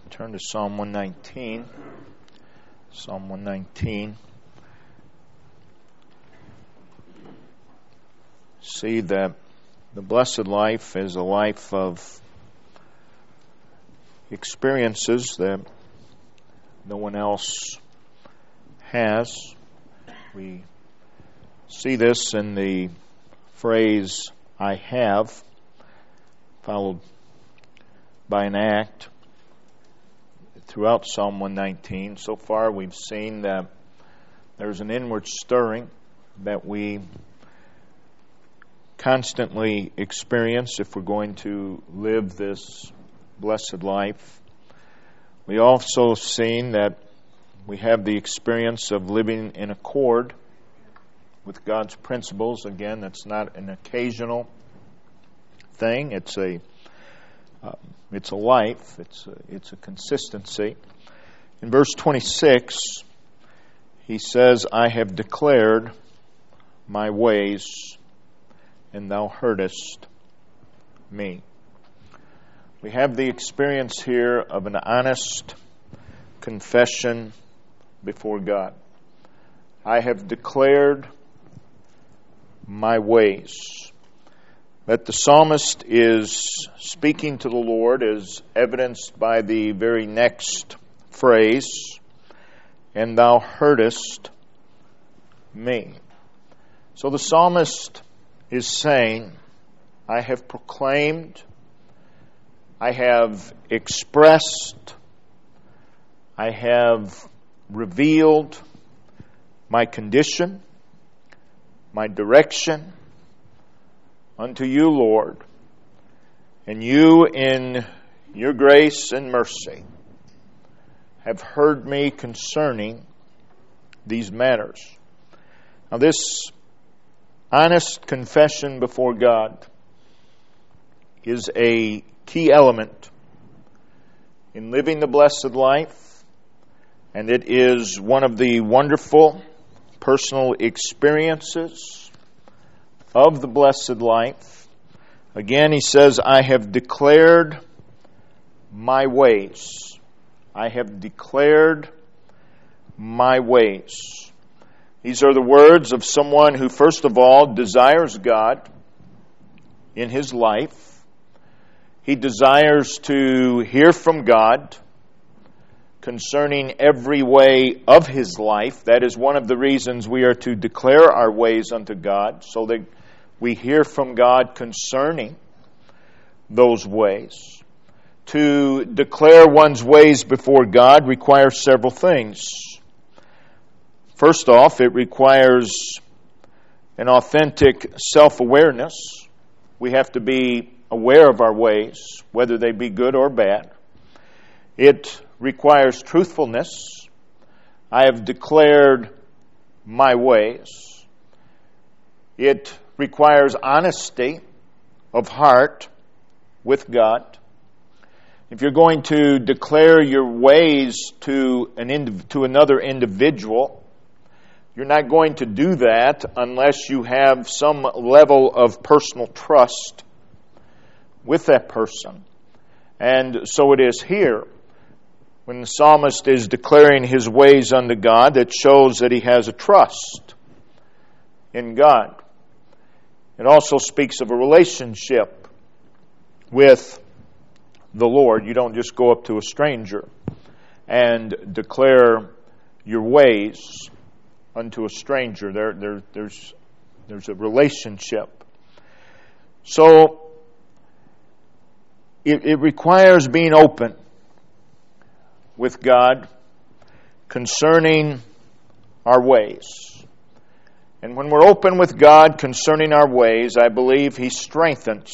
Turn to Psalm 119. Psalm 119. See that the blessed life is a life of experiences that no one else has. We see this in the phrase, I have, followed by an act throughout Psalm 119. So far we've seen that there's an inward stirring that we constantly experience if we're going to live this blessed life. We also seen that we have the experience of living in accord with God's principles. Again, that's not an occasional thing. It's a life. It's a consistency. In verse 26, he says, I have declared my ways, and thou heardest me. We have the experience here of an honest confession before God. I have declared my ways. That the psalmist is speaking to the Lord is evidenced by the very next phrase, and thou heardest me. So the psalmist is saying, I have proclaimed, I have expressed, I have revealed my condition, my direction unto you, Lord, and you in your grace and mercy have heard me concerning these matters. Now this honest confession before God is a key element in living the blessed life, and it is one of the wonderful personal experiences of the blessed life. Again, he says, I have declared my ways. I have declared my ways. These are the words of someone who, first of all, desires God in his life. He desires to hear from God concerning every way of his life. That is one of the reasons we are to declare our ways unto God, so that we hear from God concerning those ways. To declare one's ways before God requires several things. First off, it requires an authentic self-awareness. We have to be aware of our ways, whether they be good or bad. It requires truthfulness. I have declared my ways. It requires honesty of heart with God. If you're going to declare your ways to another individual, you're not going to do that unless you have some level of personal trust with that person. And so it is here. When the psalmist is declaring his ways unto God, it shows that he has a trust in God. It also speaks of a relationship with the Lord. You don't just go up to a stranger and declare your ways unto a stranger. There's a relationship. So it requires being open with God concerning our ways. And when we're open with God concerning our ways, I believe He strengthens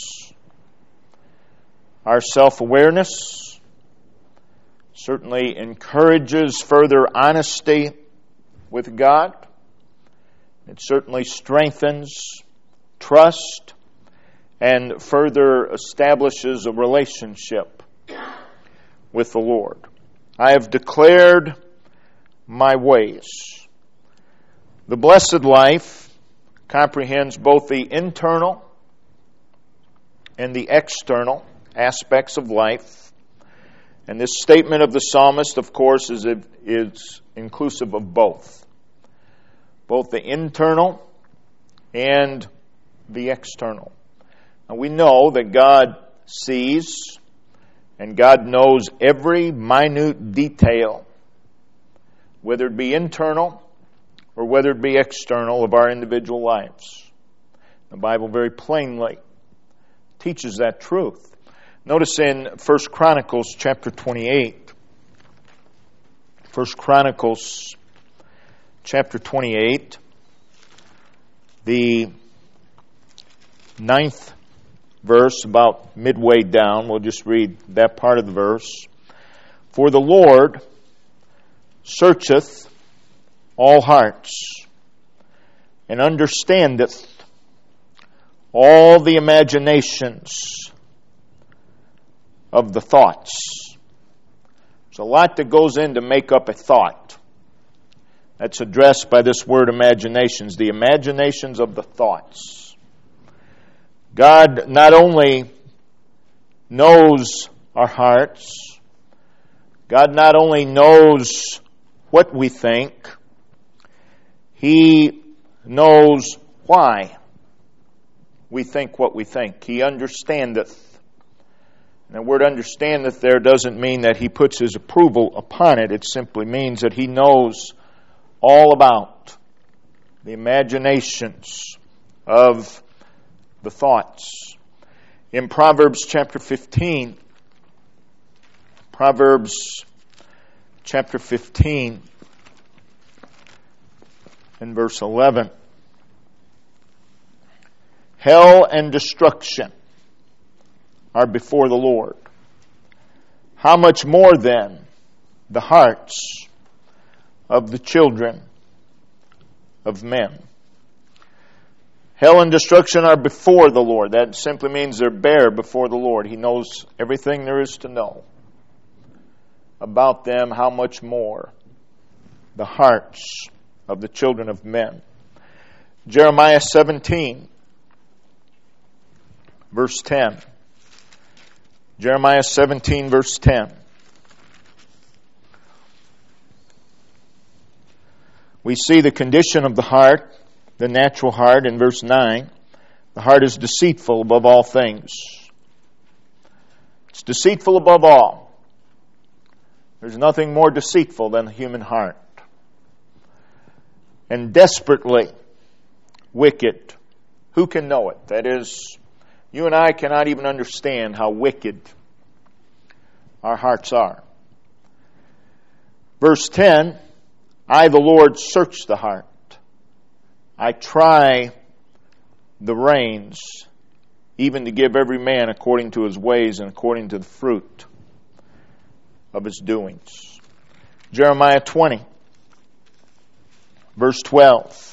our self-awareness, certainly encourages further honesty with God. It certainly strengthens trust and further establishes a relationship with the Lord. I have declared my ways. The blessed life comprehends both the internal and the external aspects of life. And this statement of the psalmist, of course, is inclusive of both the internal and the external. Now we know that God sees and God knows every minute detail, whether it be internal or whether it be external, of our individual lives. The Bible very plainly teaches that truth. Notice in 1 Chronicles chapter 28, 1 Chronicles chapter 28, the 9th verse, about midway down, we'll just read that part of the verse. For the Lord searcheth all hearts, and understandeth all the imaginations of the thoughts. There's a lot that goes in to make up a thought. That's addressed by this word imaginations, the imaginations of the thoughts. God not only knows our hearts, God not only knows what we think, He knows why we think what we think. He understandeth. And the word understandeth there doesn't mean that He puts His approval upon it. It simply means that He knows all about the imaginations of the thoughts. In Proverbs chapter 15, in verse 11, hell and destruction are before the Lord. How much more then the hearts of the children of men? Hell and destruction are before the Lord. That simply means they're bare before the Lord. He knows everything there is to know about them. How much more the hearts of the children of men? Jeremiah 17, verse 10. Jeremiah 17, verse 10. We see the condition of the heart, the natural heart, in verse 9. The heart is deceitful above all things. It's deceitful above all. There's nothing more deceitful than the human heart. And desperately wicked. Who can know it? That is, you and I cannot even understand how wicked our hearts are. Verse 10, I, the Lord, search the heart. I try the reins, even to give every man according to his ways and according to the fruit of his doings. Jeremiah 20, verse 12.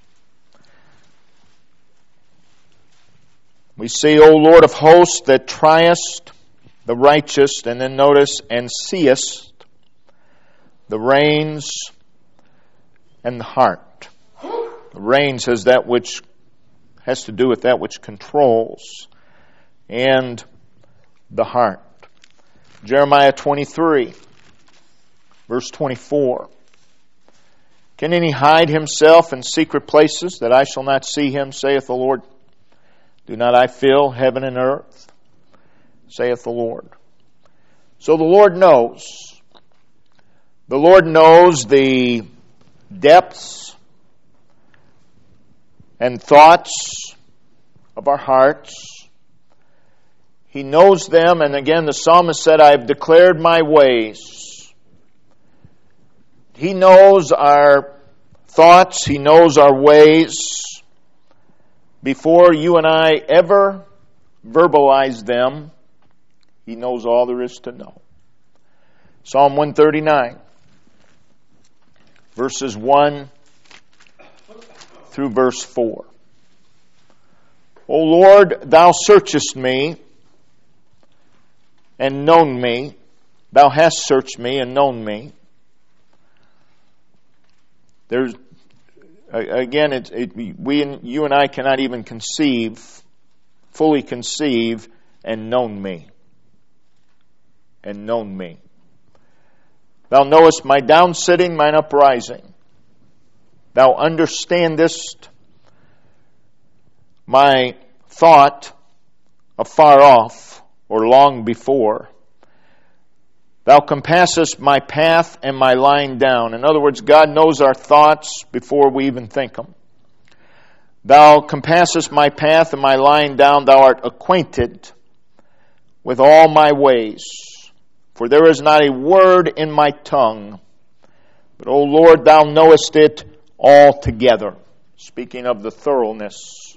We see, O Lord of hosts, that triest the righteous, and then notice, and seest the reins and the heart. The reins has that which has to do with that which controls, and the heart. Jeremiah 23, verse 24. Can any hide himself in secret places, that I shall not see him, saith the Lord? Do not I fill heaven and earth, saith the Lord. So the Lord knows. The Lord knows the depths and thoughts of our hearts. He knows them, and again the psalmist said, I have declared my ways. He knows our thoughts. He knows our ways before you and I ever verbalize them. He knows all there is to know. Psalm 139, verses 1 through verse 4. O Lord, thou searchest me and known me. Thou hast searched me and known me. There's again, you and I cannot even fully conceive, and known me. and known me. Thou knowest my downsitting, mine uprising. Thou understandest my thought afar off, or long before. Thou compassest my path and my lying down. In other words, God knows our thoughts before we even think them. Thou compassest my path and my lying down. Thou art acquainted with all my ways. For there is not a word in my tongue. But, O Lord, thou knowest it altogether. Speaking of the thoroughness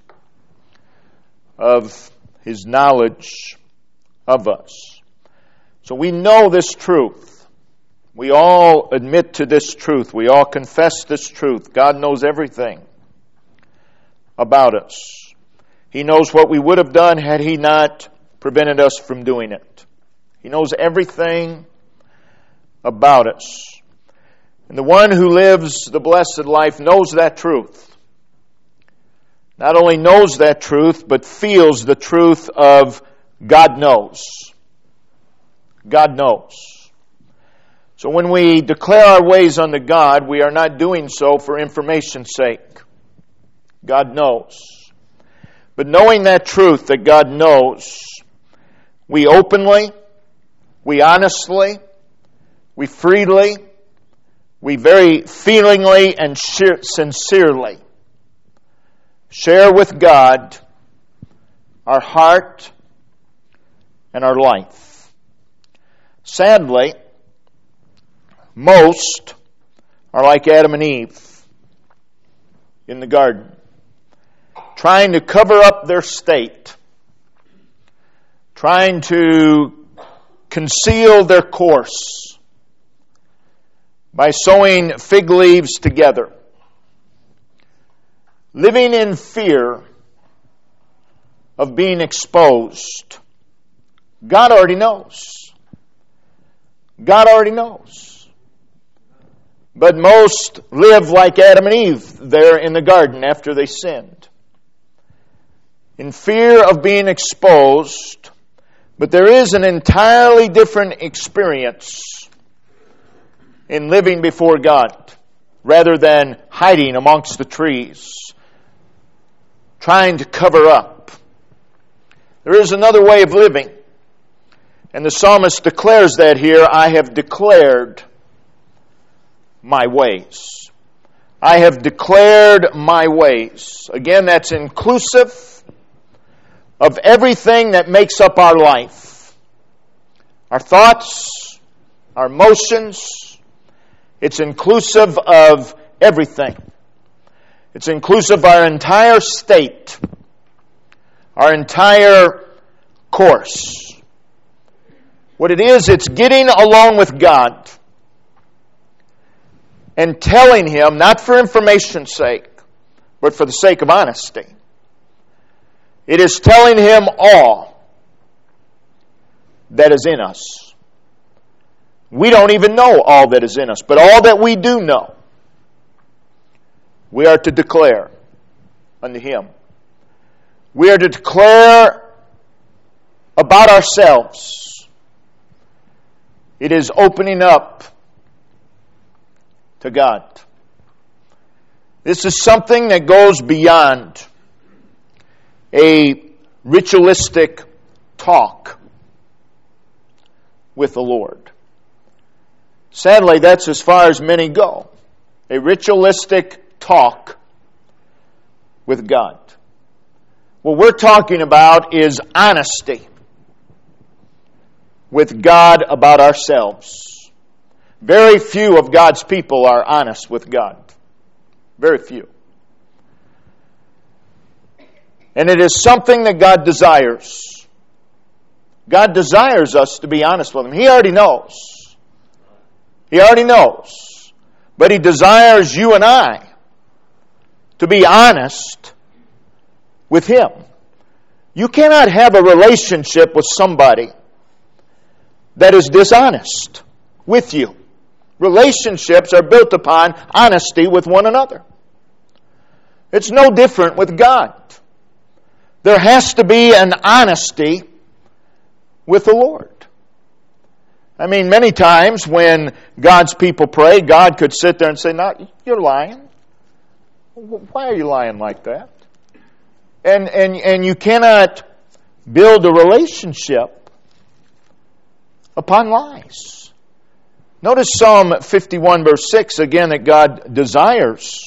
of His knowledge of us. So we know this truth. We all admit to this truth. We all confess this truth. God knows everything about us. He knows what we would have done had He not prevented us from doing it. He knows everything about us. And the one who lives the blessed life knows that truth. Not only knows that truth, but feels the truth of God knows. God knows. So when we declare our ways unto God, we are not doing so for information's sake. God knows. But knowing that truth that God knows, we openly, we honestly, we freely, we very feelingly and sincerely share with God our heart and our life. Sadly, most are like Adam and Eve in the garden, trying to cover up their state, trying to conceal their course by sewing fig leaves together, living in fear of being exposed. God already knows. God already knows. But most live like Adam and Eve there in the garden after they sinned, in fear of being exposed. But there is an entirely different experience in living before God rather than hiding amongst the trees, trying to cover up. There is another way of living. And the psalmist declares that here, I have declared my ways. I have declared my ways. Again, that's inclusive of everything that makes up our life. Our thoughts, our emotions. It's inclusive of everything. It's inclusive of our entire state, our entire course. What it is, it's getting along with God and telling Him, not for information's sake, but for the sake of honesty. It is telling Him all that is in us. We don't even know all that is in us, but all that we do know, we are to declare unto Him. We are to declare about ourselves. It is opening up to God. This is something that goes beyond a ritualistic talk with the Lord. Sadly, that's as far as many go. A ritualistic talk with God. What we're talking about is honesty with God about ourselves. Very few of God's people are honest with God. Very few. And it is something that God desires. God desires us to be honest with Him. He already knows. He already knows. But He desires you and I to be honest with Him. You cannot have a relationship with somebody that is dishonest with you. Relationships are built upon honesty with one another. It's no different with God. There has to be an honesty with the Lord. I mean, many times when God's people pray, God could sit there and say, "No, you're lying. Why are you lying like that?" And you cannot build a relationship upon lies. Notice Psalm 51 verse 6 again that God desires.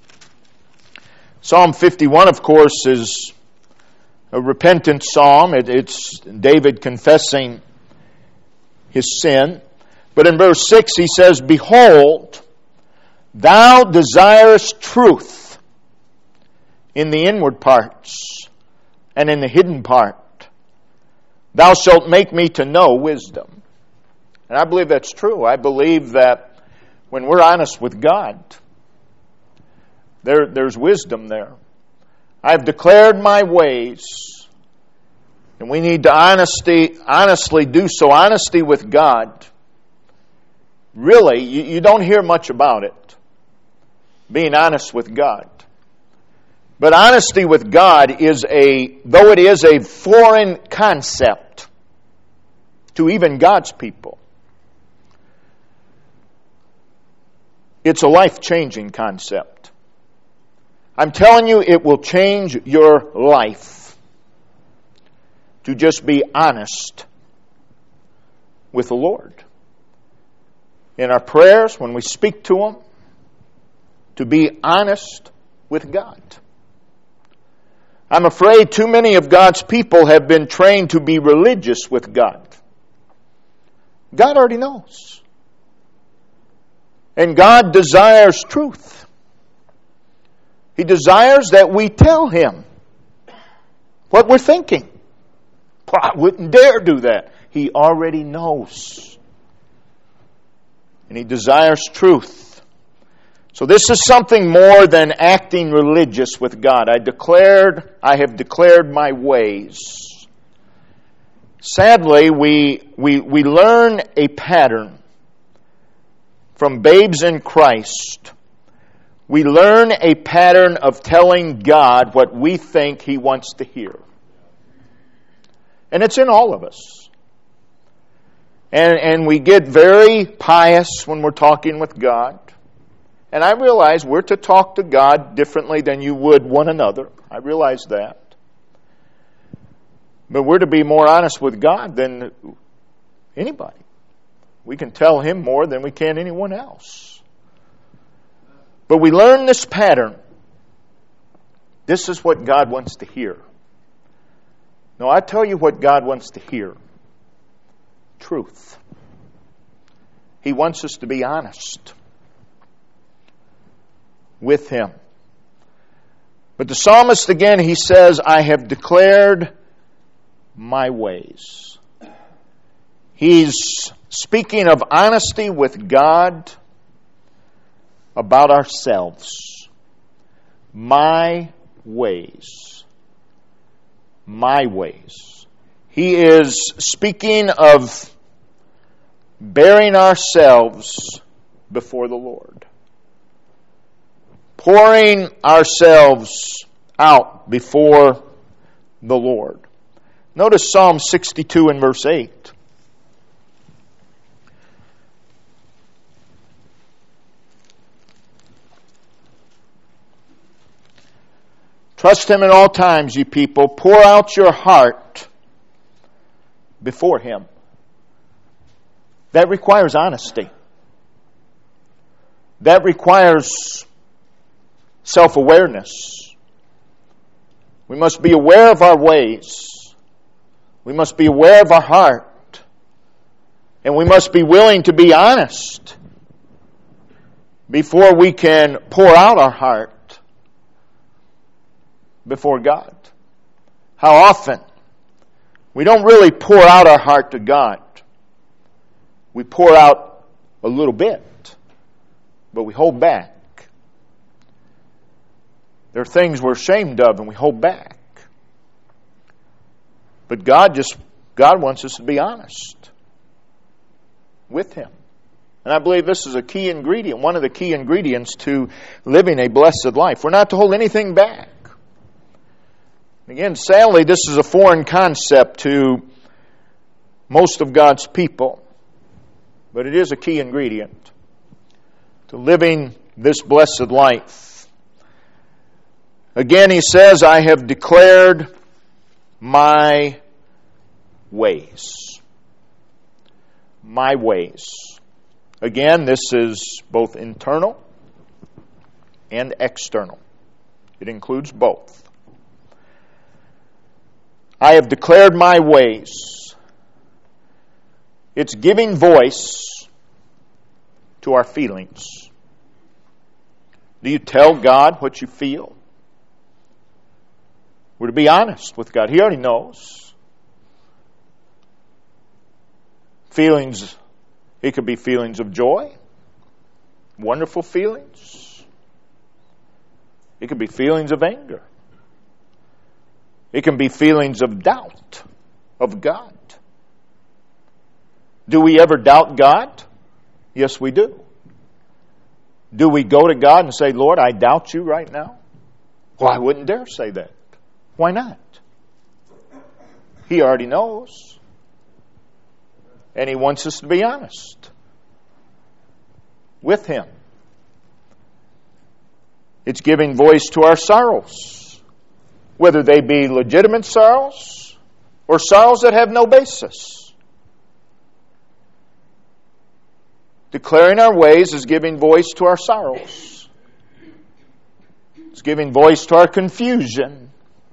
Psalm 51, of course, is a repentant psalm. It's David confessing his sin. But in verse 6 he says, "Behold, thou desirest truth in the inward parts and in the hidden part. Thou shalt make me to know wisdom." And I believe that's true. I believe that when we're honest with God, there's wisdom there. I've declared my ways, and we need to honestly do so. Honesty with God, really, you don't hear much about it, being honest with God. But honesty with God though it is a foreign concept to even God's people, it's a life-changing concept. I'm telling you, it will change your life to just be honest with the Lord. In our prayers, when we speak to Him, to be honest with God. I'm afraid too many of God's people have been trained to be religious with God. God already knows. And God desires truth. He desires that we tell Him what we're thinking. I wouldn't dare do that. He already knows. And He desires truth. So this is something more than acting religious with God. I have declared my ways. Sadly, we learn a pattern from babes in Christ. We learn a pattern of telling God what we think He wants to hear. And it's in all of us. And we get very pious when we're talking with God. And I realize we're to talk to God differently than you would one another. I realize that. But we're to be more honest with God than anybody. We can tell Him more than we can anyone else. But we learn this pattern. This is what God wants to hear. No, I tell you what God wants to hear. Truth. He wants us to be honest with Him. But the psalmist again, he says, "I have declared my ways." He's speaking of honesty with God about ourselves. My ways. My ways. He is speaking of bearing ourselves before the Lord. Pouring ourselves out before the Lord. Notice Psalm 62 and verse 8. Trust Him at all times, ye people. Pour out your heart before Him. That requires honesty. That requires self-awareness. We must be aware of our ways. We must be aware of our heart. And we must be willing to be honest before we can pour out our heart before God. How often we don't really pour out our heart to God. We pour out a little bit, but we hold back. There are things we're ashamed of and we hold back. But God wants us to be honest with Him. And I believe this is a key ingredient, one of the key ingredients to living a blessed life. We're not to hold anything back. Again, sadly, this is a foreign concept to most of God's people. but it is a key ingredient to living this blessed life. Again, he says, I have declared my ways. My ways. Again, this is both internal and external. It includes both. I have declared my ways. It's giving voice to our feelings. Do you tell God what you feel? We're to be honest with God. He already knows. Feelings, it could be feelings of joy, wonderful feelings. It could be feelings of anger. It can be feelings of doubt of God. Do we ever doubt God? Yes, we do. Do we go to God and say, Lord, I doubt you right now? Well, I wouldn't dare say that. Why not? He already knows. And He wants us to be honest with Him. It's giving voice to our sorrows, whether they be legitimate sorrows or sorrows that have no basis. Declaring our ways is giving voice to our sorrows. It's giving voice to our confusion,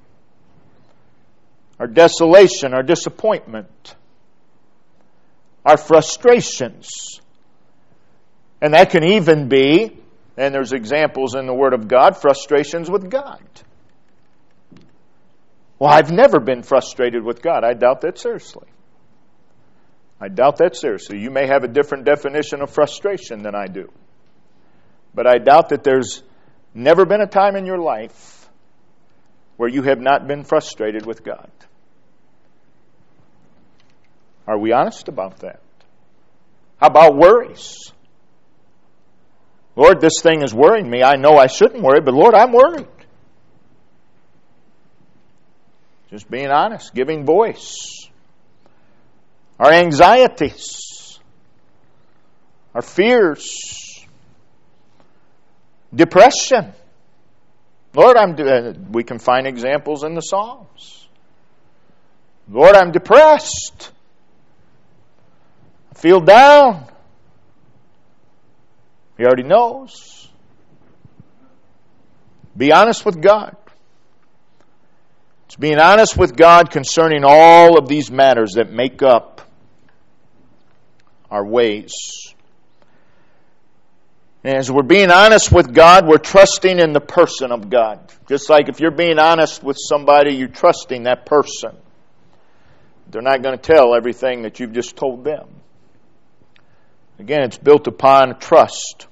our desolation, our disappointment, our frustrations. And that can even be, and there's examples in the Word of God, frustrations with God. Well, I've never been frustrated with God. I doubt that seriously. I doubt that seriously. You may have a different definition of frustration than I do. But I doubt that there's never been a time in your life where you have not been frustrated with God. Are we honest about that? How about worries? Lord, this thing is worrying me. I know I shouldn't worry, but Lord, I'm worried. Just being honest, giving voice. Our anxieties, our fears, depression. Lord, we can find examples in the Psalms. Lord, I'm depressed. I feel down. He already knows. Be honest with God. It's being honest with God concerning all of these matters that make up our ways. And as we're being honest with God, we're trusting in the person of God. Just like if you're being honest with somebody, you're trusting that person. They're not going to tell everything that you've just told them. Again, it's built upon trust.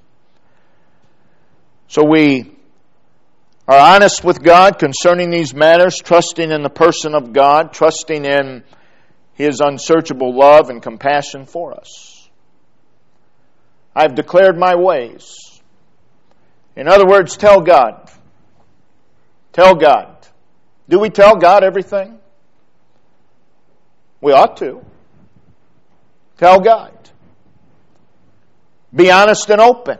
So we are honest with God concerning these matters, trusting in the person of God, trusting in His unsearchable love and compassion for us. I've declared my ways. In other words, tell God. Tell God. Do we tell God everything? We ought to. Tell God. Be honest and open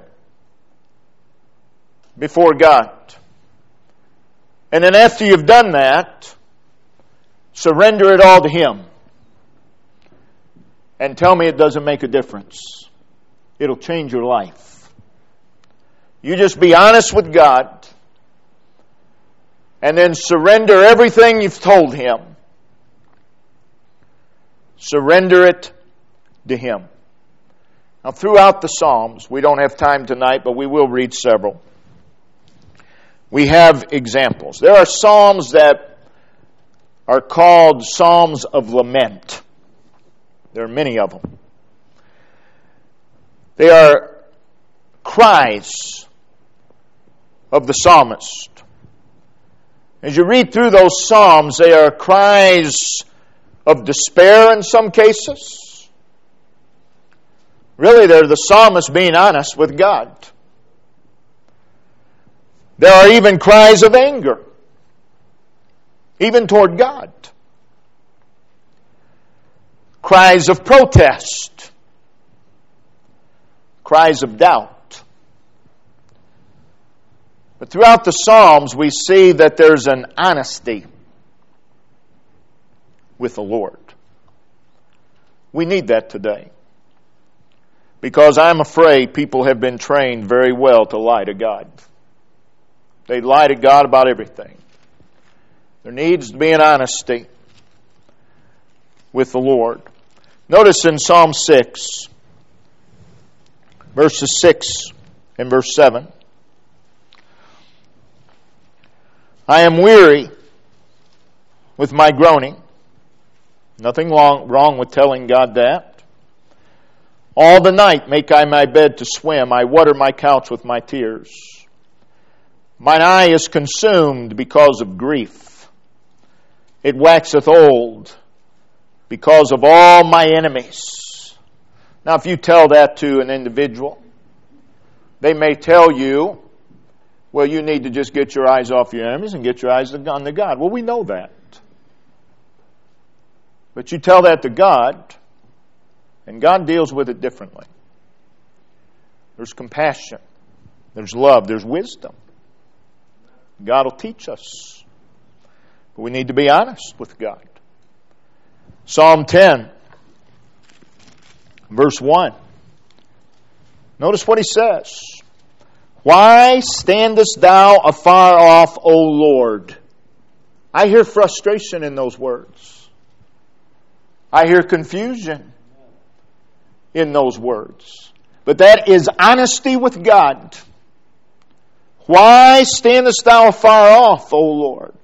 before God. And then after you've done that, surrender it all to Him. And tell me it doesn't make a difference. It'll change your life. You just be honest with God and then surrender everything you've told Him. Surrender it to Him. Now, throughout the Psalms, we don't have time tonight, but we will read several. We have examples. There are Psalms that are called Psalms of Lament. There are many of them. They are cries of the psalmist. As you read through those Psalms, they are cries of despair in some cases. Really, they're the psalmist being honest with God. There are even cries of anger, even toward God. Cries of protest. cries of doubt. But throughout the Psalms, we see that there's an honesty with the Lord. We need that today. Because I'm afraid people have been trained very well to lie to God. They lie to God about everything. There needs to be an honesty with the Lord. Notice in Psalm 6, verses 6 and verse 7. I am weary with my groaning. Nothing wrong with telling God that. All the night make I my bed to swim. I water my couch with my tears. Mine eye is consumed because of grief. It waxeth old because of all my enemies. Now, if you tell that to an individual, they may tell you, well, you need to just get your eyes off your enemies and get your eyes on the God. Well, we know that. But you tell that to God, and God deals with it differently. There's compassion. There's love. There's wisdom. God will teach us. But we need to be honest with God. Psalm 10, verse 1. Notice what he says. Why standest thou afar off, O Lord? I hear frustration in those words. I hear confusion in those words. But that is honesty with God. Why standest thou afar off, O Lord?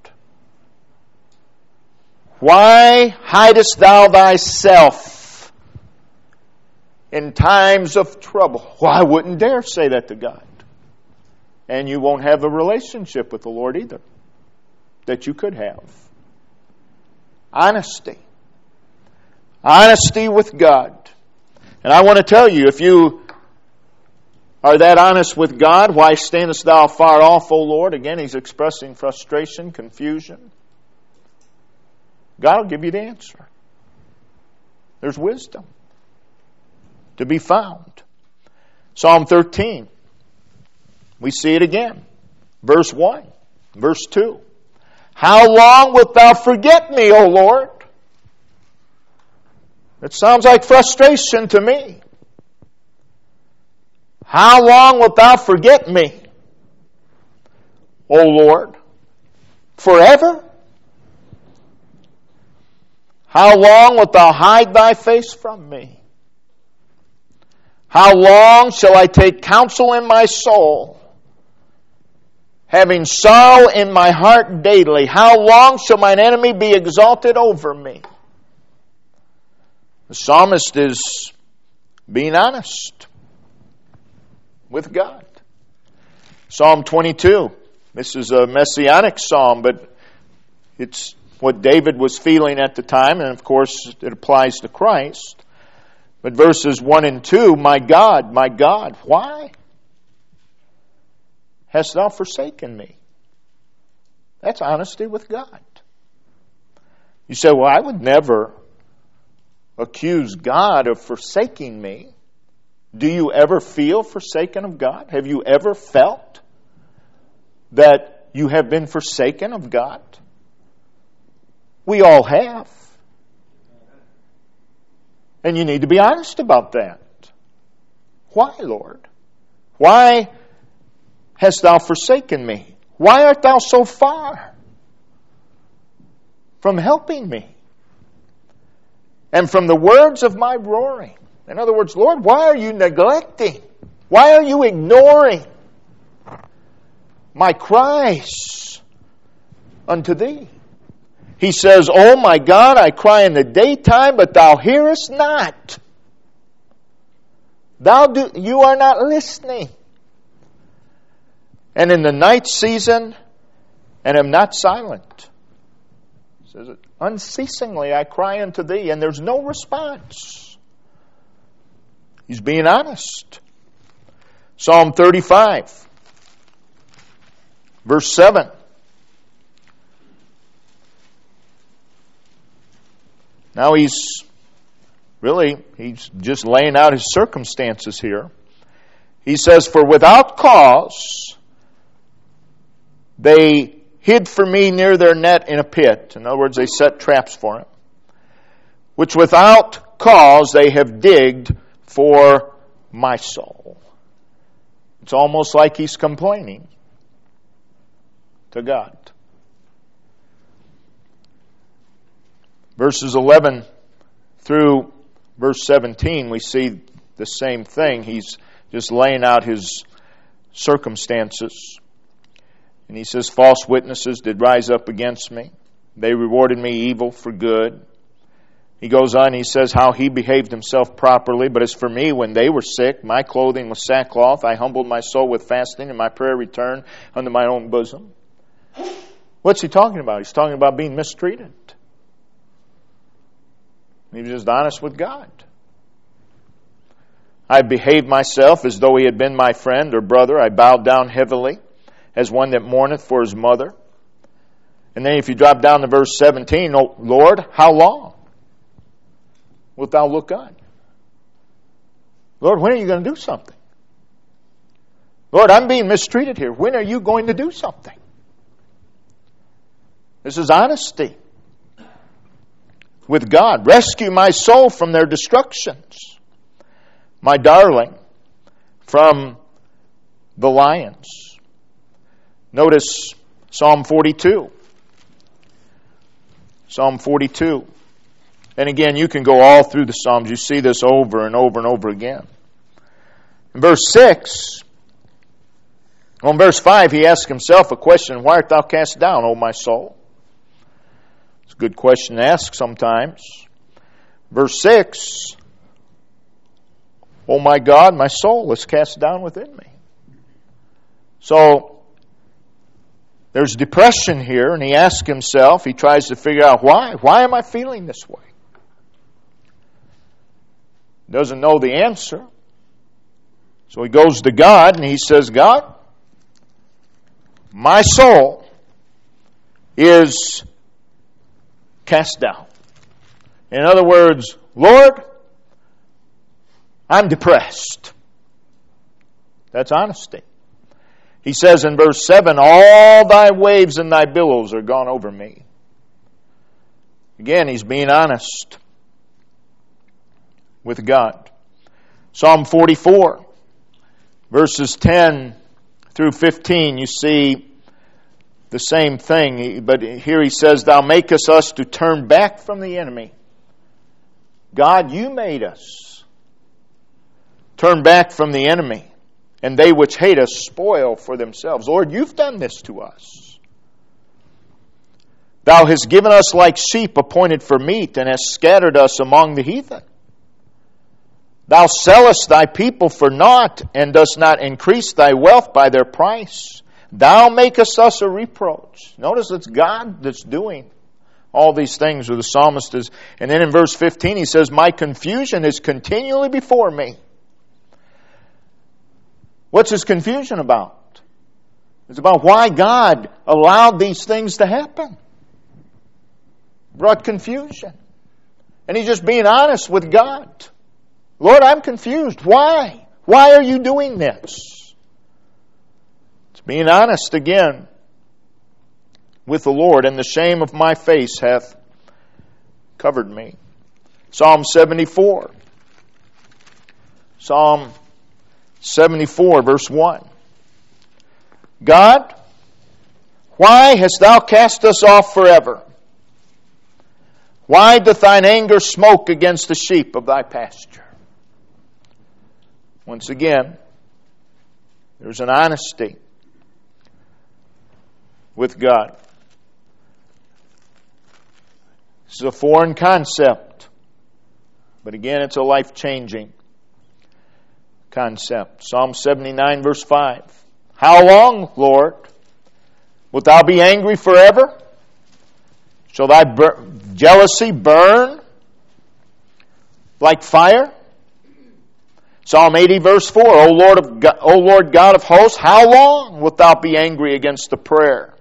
Why hidest thou thyself in times of trouble? Well, I wouldn't dare say that to God. And you won't have a relationship with the Lord either that you could have. Honesty. Honesty with God. And I want to tell you, if you are that honest with God, why standest thou far off, O Lord? Again, he's expressing frustration, confusion. God will give you the answer. There's wisdom to be found. Psalm 13. We see it again. Verse 1. Verse 2. How long wilt thou forget me, O Lord? It sounds like frustration to me. How long wilt thou forget me, O Lord? Forever? How long wilt thou hide thy face from me? How long shall I take counsel in my soul, having sorrow in my heart daily? How long shall mine enemy be exalted over me? The psalmist is being honest with God. Psalm 22. This is a messianic psalm, but it's what David was feeling at the time, and of course it applies to Christ. But verses 1 and 2, my God, why hast thou forsaken me? That's honesty with God. You say, well, I would never accuse God of forsaking me. Do you ever feel forsaken of God? Have you ever felt that you have been forsaken of God? We all have. And you need to be honest about that. Why, Lord? Why hast thou forsaken me? Why art thou so far from helping me? And from the words of my roaring. In other words, Lord, why are you neglecting? Why are you ignoring my cries unto thee? He says, oh my God, I cry in the daytime, but thou hearest not. You are not listening. And in the night season, and am not silent. He says, unceasingly I cry unto thee, and there's no response. He's being honest. Psalm 35, verse 7. Now he's just laying out his circumstances here. He says, for without cause they hid for me near their net in a pit. In other words, they set traps for him. Which without cause they have digged for my soul. It's almost like he's complaining to God. Verses 11 through verse 17, we see the same thing. He's just laying out his circumstances. And he says, false witnesses did rise up against me. They rewarded me evil for good. He goes on, he says how he behaved himself properly. But as for me, when they were sick, my clothing was sackcloth. I humbled my soul with fasting, and my prayer returned unto my own bosom. What's he talking about? He's talking about being mistreated. He was just honest with God. I behaved myself as though he had been my friend or brother. I bowed down heavily as one that mourneth for his mother. And then if you drop down to verse 17, oh Lord, how long wilt thou look on? Lord, when are you going to do something? Lord, I'm being mistreated here. When are you going to do something? This is honesty with God. Rescue my soul from their destructions, my darling from the lions. Notice Psalm 42. Psalm 42. And again, you can go all through the Psalms. You see this over and over and over again. In verse 6, on verse 5, he asks himself a question, why art thou cast down, O my soul? It's a good question to ask sometimes. Verse 6, oh my God, my soul is cast down within me. So, there's depression here, and he asks himself, he tries to figure out why. Why am I feeling this way? Doesn't know the answer. So he goes to God, and he says, God, my soul is cast down. In other words, Lord, I'm depressed. That's honesty. He says in verse 7, all thy waves and thy billows are gone over me. Again, he's being honest with God. Psalm 44, verses 10 through 15, you see the same thing. But here he says, thou makest us to turn back from the enemy. God, you made us turn back from the enemy. And they which hate us spoil for themselves. Lord, you've done this to us. Thou hast given us like sheep appointed for meat, and hast scattered us among the heathen. Thou sellest thy people for naught, and dost not increase thy wealth by their price. Thou makest us a reproach. Notice it's God that's doing all these things, or the psalmist is. And then in verse 15 he says, my confusion is continually before me. What's his confusion about? It's about why God allowed these things to happen. Brought confusion. And he's just being honest with God. Lord, I'm confused. Why? Why are you doing this? It's being honest again with the Lord. And the shame of my face hath covered me. Psalm 74. Psalm 74, verse 1. God, why hast thou cast us off forever? Why doth thine anger smoke against the sheep of thy pasture? Once again, there's an honesty with God. This is a foreign concept, but again, it's a life-changing concept. Psalm 79, verse 5. How long, Lord, wilt thou be angry forever? Shall thy jealousy burn like fire? Psalm 80, verse 4. O Lord God of hosts, how long wilt thou be angry against the prayer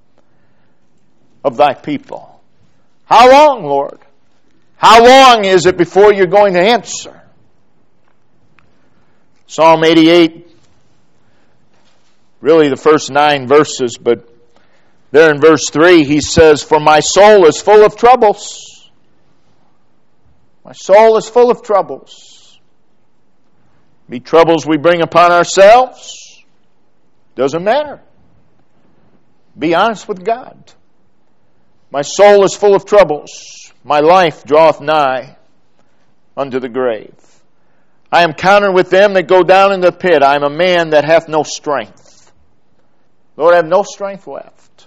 of thy people? How long, Lord? How long is it before you're going to answer? Psalm 88, really the first 9 verses, but there in verse 3 he says, "For my soul is full of troubles." My soul is full of troubles. Be troubles we bring upon ourselves. Doesn't matter. Be honest with God. My soul is full of troubles. My life draweth nigh unto the grave. I am counted with them that go down in the pit. I am a man that hath no strength. Lord, I have no strength left.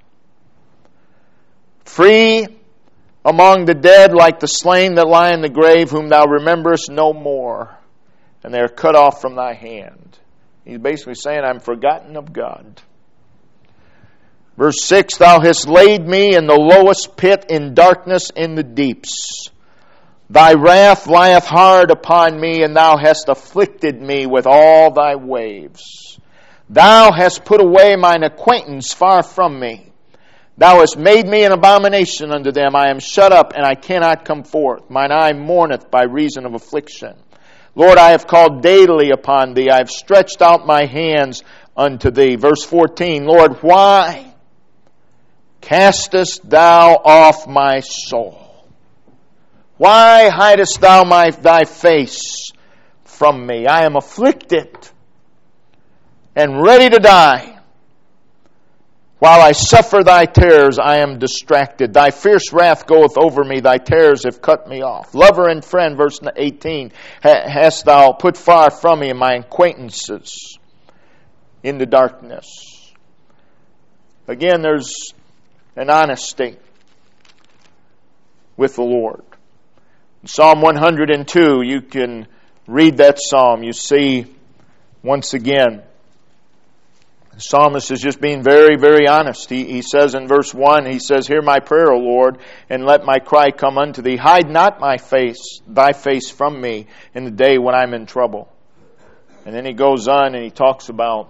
Free among the dead, like the slain that lie in the grave, whom thou rememberest no more, and they are cut off from thy hand. He's basically saying, I'm forgotten of God. Verse 6, Thou hast laid me in the lowest pit, in darkness in the deeps. Thy wrath lieth hard upon me, and thou hast afflicted me with all thy waves. Thou hast put away mine acquaintance far from me. Thou hast made me an abomination unto them. I am shut up, and I cannot come forth. Mine eye mourneth by reason of affliction. Lord, I have called daily upon thee. I have stretched out my hands unto thee. Verse 14, Lord, why castest thou off my soul? Why hidest thou thy face from me? I am afflicted and ready to die. While I suffer thy terrors, I am distracted. Thy fierce wrath goeth over me. Thy terrors have cut me off. Lover and friend, verse 18, hast thou put far from me, and my acquaintances in the darkness. Again, there's an honesty with the Lord. In Psalm 102, you can read that psalm. You see, once again, the psalmist is just being very, very honest. He says in verse 1, he says, Hear my prayer, O Lord, and let my cry come unto thee. Hide not thy face from me in the day when I'm in trouble. And then he goes on and he talks about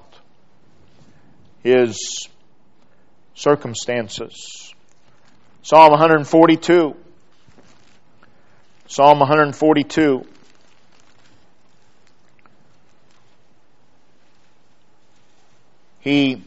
his circumstances. Psalm 142. Psalm 142. He,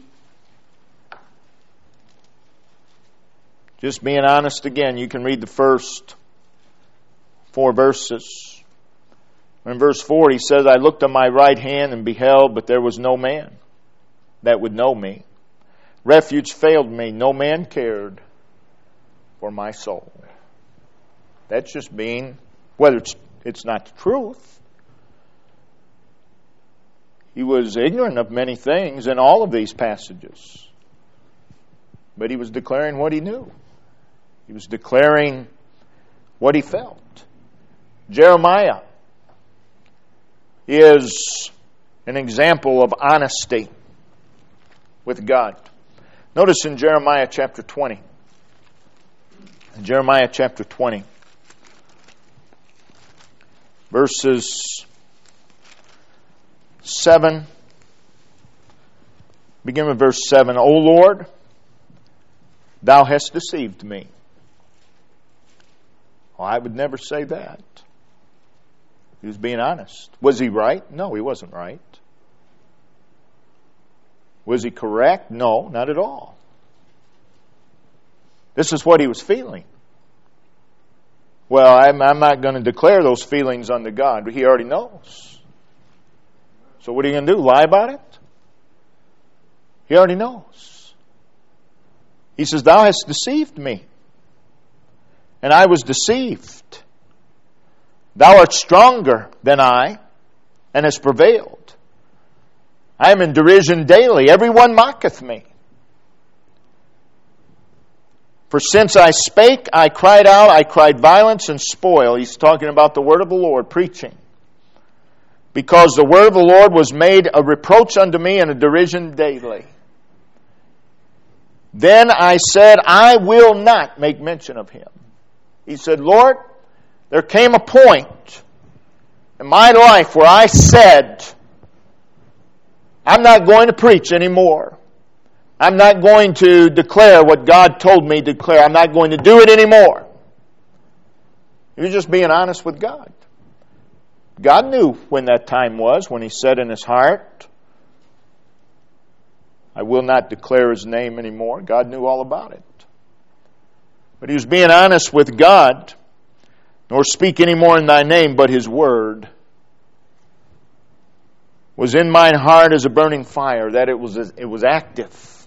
just being honest again, you can read the first 4 verses. In verse 4 he says, I looked on my right hand and beheld, but there was no man that would know me. Refuge failed me, no man cared for my soul. That's just being, whether it's not the truth. He was ignorant of many things in all of these passages. But he was declaring what he knew. He was declaring what he felt. Jeremiah is an example of honesty with God. Notice in Jeremiah chapter 20. Jeremiah chapter 20. Verses 7. Begin with verse 7. O Lord, thou hast deceived me. Well, I would never say that. He was being honest. Was he right? No, he wasn't right. Was he correct? No, not at all. This is what he was feeling. Well, I'm not going to declare those feelings unto God, but he already knows. So what are you going to do? Lie about it? He already knows. He says, Thou hast deceived me, and I was deceived. Thou art stronger than I, and hast prevailed. I am in derision daily. Everyone mocketh me. For since I spake, I cried out, I cried violence and spoil. He's talking about the word of the Lord, preaching. Because the word of the Lord was made a reproach unto me and a derision daily. Then I said, I will not make mention of him. He said, Lord, there came a point in my life where I said, I'm not going to preach anymore. I'm not going to declare what God told me to declare. I'm not going to do it anymore. He was just being honest with God. God knew when that time was, when he said in his heart, I will not declare His name anymore. God knew all about it. But he was being honest with God. Nor speak any more in thy name, but His word was in mine heart as a burning fire, that it was active.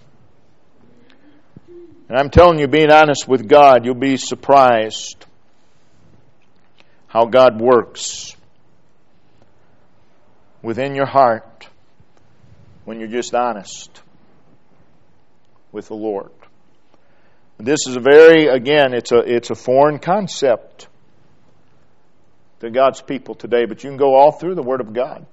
And I'm telling you, being honest with God, you'll be surprised how God works within your heart when you're just honest with the Lord. This is it's a foreign concept to God's people today, but you can go all through the Word of God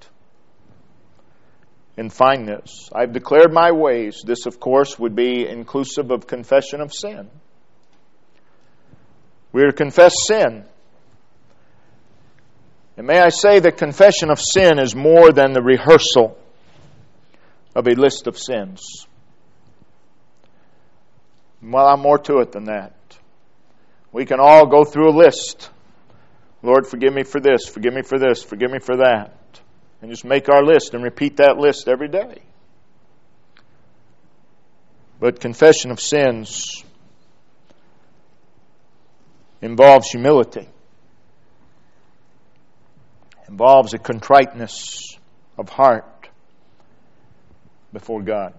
and find this. I've declared my ways. This, of course, would be inclusive of confession of sin. We're to confess sin. And may I say that confession of sin is more than the rehearsal of a list of sins. Well, I'm more to it than that. We can all go through a list. Lord, forgive me for this, forgive me for this, forgive me for that. And just make our list and repeat that list every day. But confession of sins involves humility. Involves a contriteness of heart before God.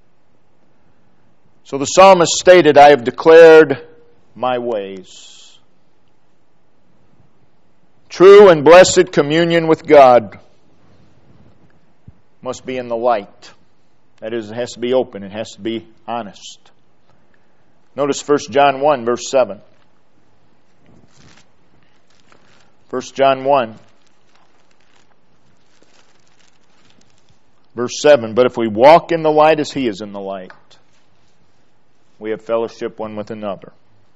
So the psalmist stated, I have declared my ways. True and blessed communion with God must be in the light. That is, it has to be open. It has to be honest. Notice 1 John 1, verse 7. 1 John 1, verse 7. But if we walk in the light as He is in the light, we have fellowship one with another.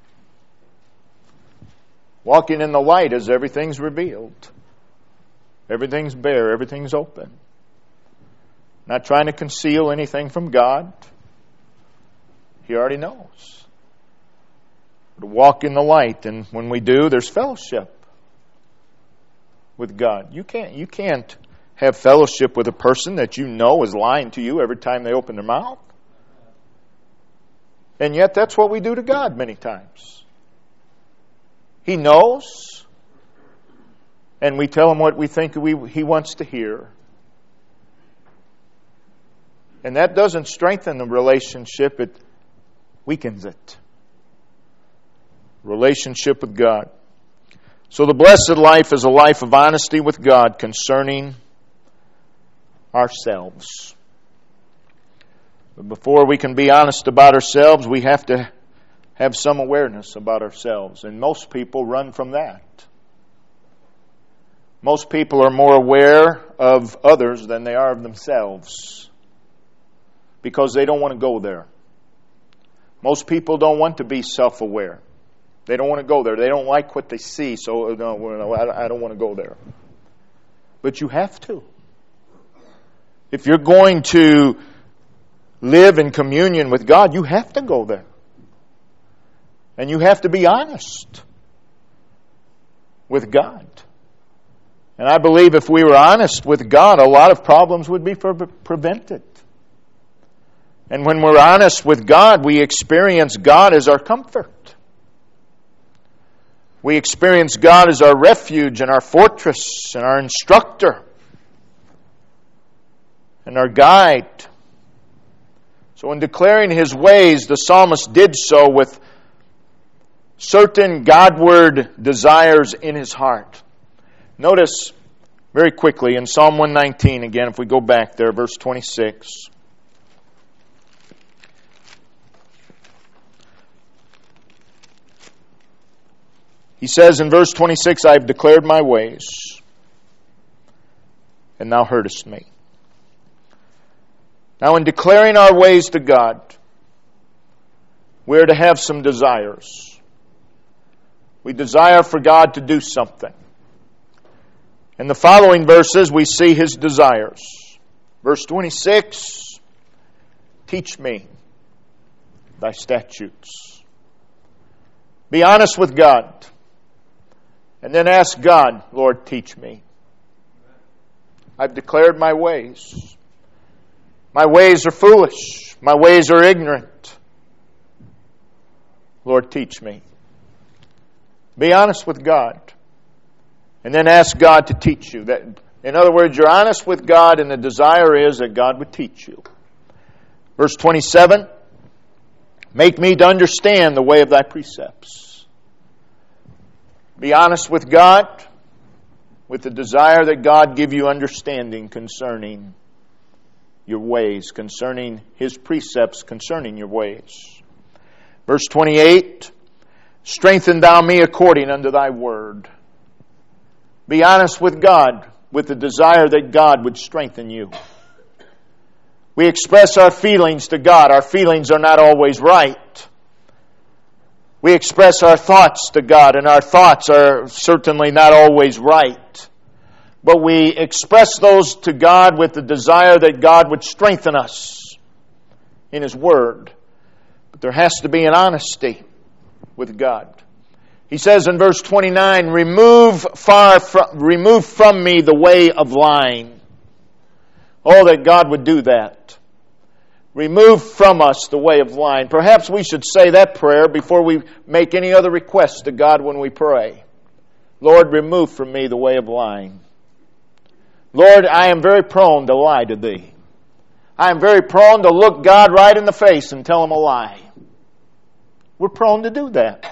Walking in the light is everything's revealed. Everything's bare. Everything's open. Not trying to conceal anything from God. He already knows. To walk in the light, and when we do, there's fellowship with God. You can't have fellowship with a person that you know is lying to you every time they open their mouth. And yet that's what we do to God many times. He knows, and we tell Him what we think He wants to hear. And that doesn't strengthen the relationship, it weakens it. Relationship with God. So the blessed life is a life of honesty with God concerning ourselves. But before we can be honest about ourselves, we have to have some awareness about ourselves. And most people run from that. Most people are more aware of others than they are of themselves. Because they don't want to go there. Most people don't want to be self-aware. They don't want to go there. They don't like what they see, so no, I don't want to go there. But you have to. If you're going to live in communion with God, you have to go there. And you have to be honest with God. And I believe if we were honest with God, a lot of problems would be prevented. And when we're honest with God, we experience God as our comfort. We experience God as our refuge and our fortress and our instructor and our guide. So in declaring His ways, the psalmist did so with certain Godward desires in his heart. Notice very quickly in Psalm 119, again, if we go back there, verse 26. He says in verse 26, I have declared my ways, and thou heardest me. Now in declaring our ways to God, we're to have some desires. We desire for God to do something. In the following verses, we see His desires. Verse 26, teach me thy statutes. Be honest with God. And then ask God, Lord, teach me. I've declared my ways. My ways are foolish. My ways are ignorant. Lord, teach me. Be honest with God. And then ask God to teach you. In other words, you're honest with God, and the desire is that God would teach you. Verse 27, make me to understand the way of thy precepts. Be honest with God, with the desire that God give you understanding concerning your ways, concerning His precepts, concerning your ways. Verse 28, strengthen thou me according unto thy word. Be honest with God, with the desire that God would strengthen you. We express our feelings to God. Our feelings are not always right. We express our thoughts to God, and our thoughts are certainly not always right. But we express those to God with the desire that God would strengthen us in His Word. But there has to be an honesty with God. He says in verse 29, remove from me the way of lying. Oh, that God would do that. Remove from us the way of lying. Perhaps we should say that prayer before we make any other request to God when we pray. Lord, remove from me the way of lying. Lord, I am very prone to lie to Thee. I am very prone to look God right in the face and tell Him a lie. We're prone to do that.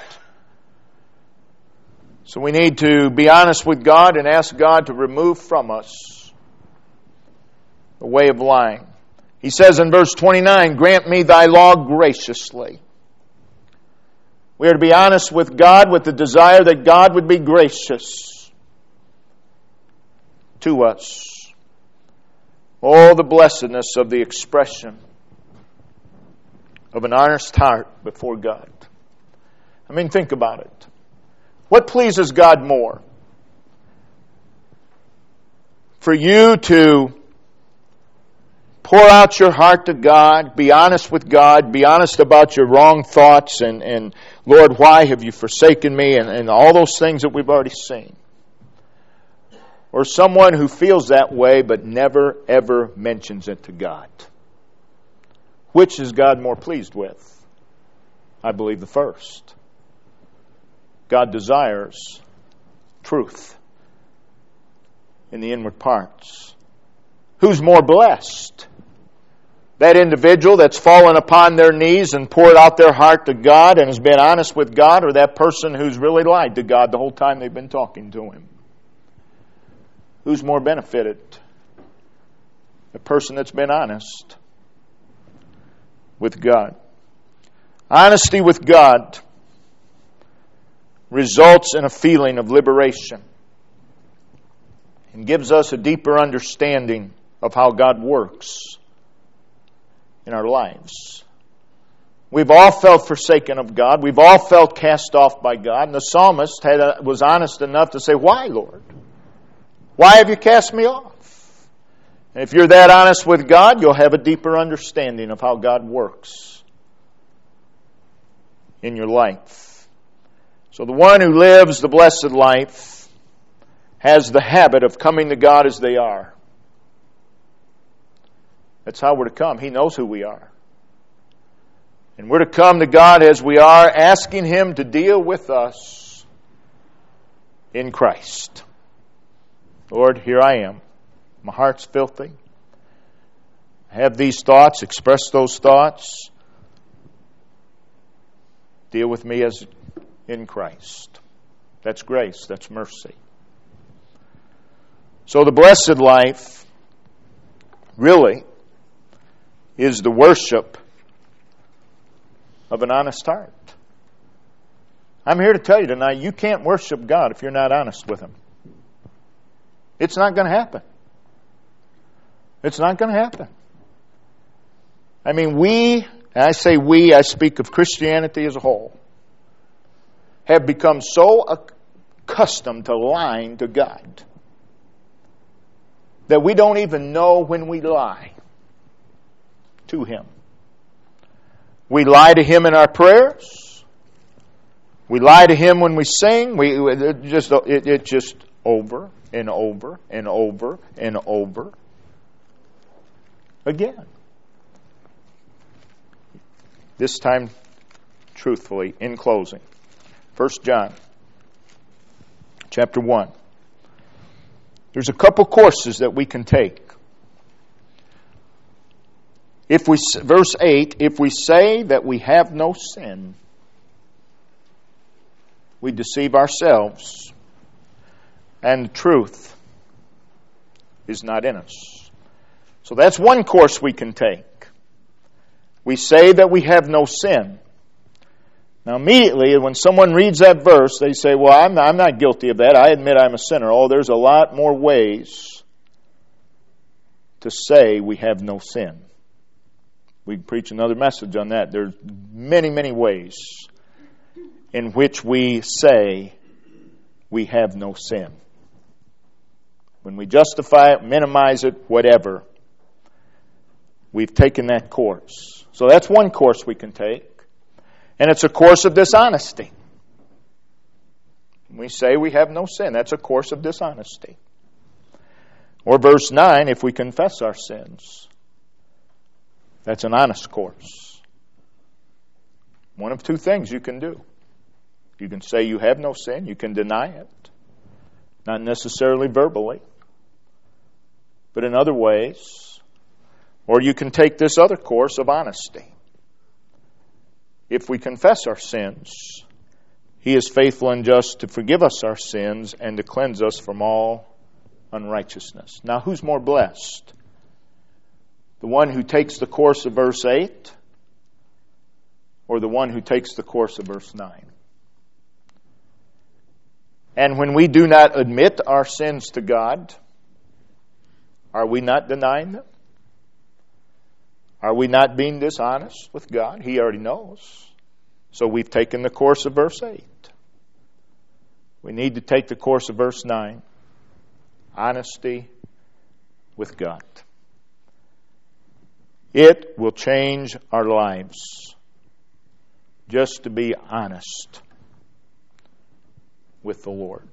So we need to be honest with God and ask God to remove from us the way of lying. He says in verse 29, grant me thy law graciously. We are to be honest with God with the desire that God would be gracious to us. Oh, the blessedness of the expression of an honest heart before God. I mean, think about it. What pleases God more? For you to pour out your heart to God, be honest with God, be honest about your wrong thoughts, and Lord, why have you forsaken me, and all those things that we've already seen. Or someone who feels that way but never, ever mentions it to God. Which is God more pleased with? I believe the first. God desires truth in the inward parts. Who's more blessed? That individual that's fallen upon their knees and poured out their heart to God and has been honest with God, or that person who's really lied to God the whole time they've been talking to Him? Who's more benefited? The person that's been honest with God. Honesty with God results in a feeling of liberation and gives us a deeper understanding of how God works in our lives. We've all felt forsaken of God. We've all felt cast off by God. And the psalmist was honest enough to say, why, Lord? Why have you cast me off? And if you're that honest with God, you'll have a deeper understanding of how God works in your life. So the one who lives the blessed life has the habit of coming to God as they are. That's how we're to come. He knows who we are. And we're to come to God as we are, asking Him to deal with us in Christ. Lord, here I am. My heart's filthy. I have these thoughts. Express those thoughts. Deal with me as in Christ. That's grace. That's mercy. So the blessed life really is the worship of an honest heart. I'm here to tell you tonight, you can't worship God if you're not honest with Him. It's not going to happen. It's not going to happen. I mean, and I say we, I speak of Christianity as a whole, have become so accustomed to lying to God that we don't even know when we lie to Him. We lie to Him in our prayers. We lie to Him when we sing. It's just over and over and over and over again. this time truthfully, in closing. 1 John chapter 1. There's a couple courses that we can take. Verse 8, if we say that we have no sin, we deceive ourselves, and the truth is not in us. So that's one course we can take. We say that we have no sin. Now immediately when someone reads that verse, they say, well, I'm not guilty of that. I admit I'm a sinner. Oh, there's a lot more ways to say we have no sin. We can preach another message on that. There's many, many ways in which we say we have no sin. When we justify it, minimize it, whatever, we've taken that course. So that's one course we can take. And it's a course of dishonesty. We say we have no sin. That's a course of dishonesty. Or verse 9, if we confess our sins, that's an honest course. One of two things you can do. You can say you have no sin. You can deny it. Not necessarily verbally, but in other ways. Or you can take this other course of honesty. If we confess our sins, He is faithful and just to forgive us our sins and to cleanse us from all unrighteousness. Now, who's more blessed? The one who takes the course of verse 8 or the one who takes the course of verse 9? And when we do not admit our sins to God, are we not denying them? Are we not being dishonest with God? He already knows. So we've taken the course of verse 8. We need to take the course of verse 9. Honesty with God. It will change our lives just to be honest with the Lord.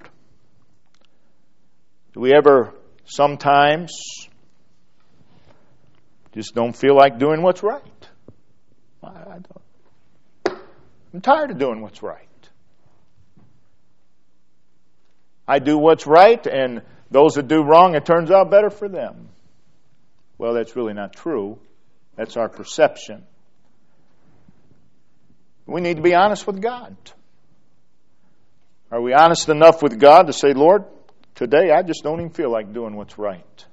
Do we ever sometimes just don't feel like doing what's right? I don't. I'm tired of doing what's right. I do what's right, and those that do wrong, it turns out better for them. Well, that's really not true. That's our perception. We need to be honest with God. Are we honest enough with God to say, Lord, today I just don't even feel like doing what's right?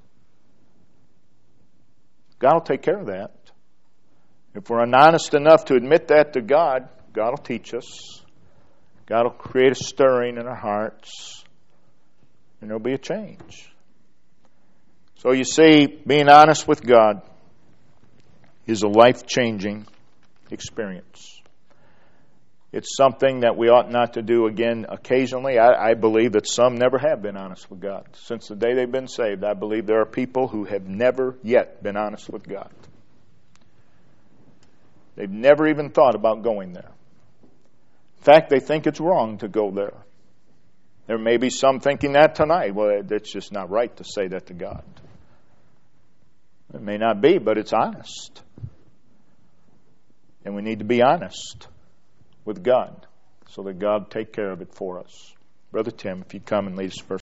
God will take care of that. If we're honest enough to admit that to God, God will teach us. God will create a stirring in our hearts. And there'll be a change. So you see, being honest with God is a life-changing experience. It's something that we ought not to do again occasionally. I believe that some never have been honest with God. Since the day they've been saved, I believe there are people who have never yet been honest with God. They've never even thought about going there. In fact, they think it's wrong to go there. There may be some thinking that tonight. Well, it's just not right to say that to God. It may not be, but it's honest. And we need to be honest with God so that God will take care of it for us. Brother Tim, if you'd come and lead us first.